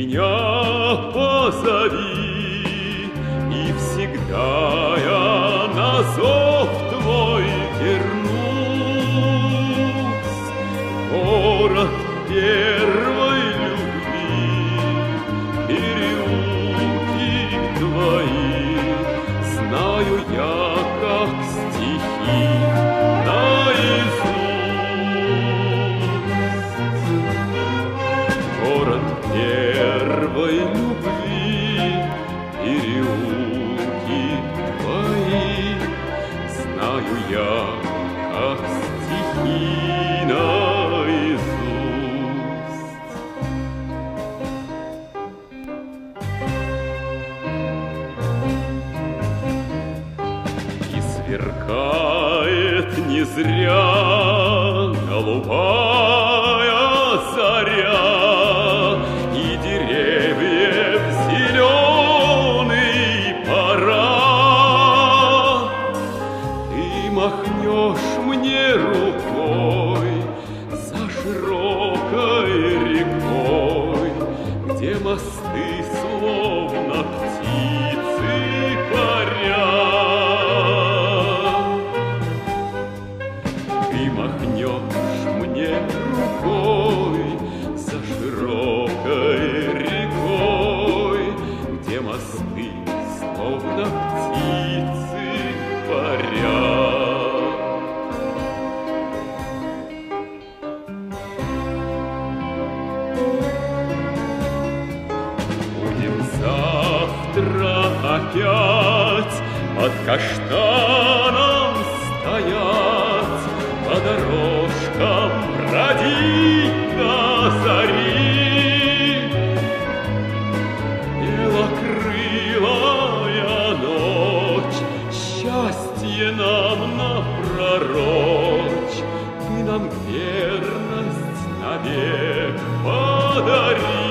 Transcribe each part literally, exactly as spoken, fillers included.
меня позови, и всегда я на зов твой вернусь. Город первой любви, переулки твои знаю я как стихи наизусть. Город первой любви, переулки твои знаю я как стихи наизусть. И сверкает не зря голубая заря, и деревьев зеленый парад. Ты махнешь мне рукой за широкой рекой, где мосты словно птицы парят. Ты махнешь мне рукой за широкой рекой, где мосты словно птицы парят. Будем завтра опять под каштаном стоять, по дорожкам бродить до зари. Белокрылая ночь, счастье нам напророчь, ты нам верность навек подари.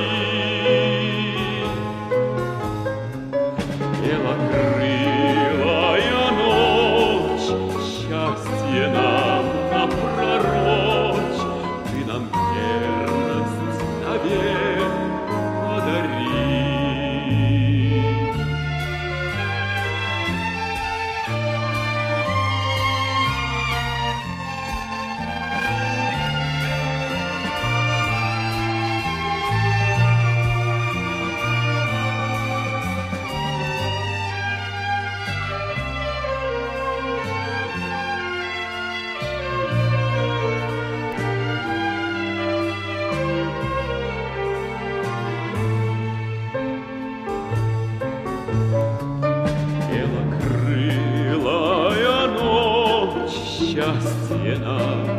Белокрылая ночь, счастье нам напророчь, ты нам верность навек подари. Белокрылая ночь, счастье нам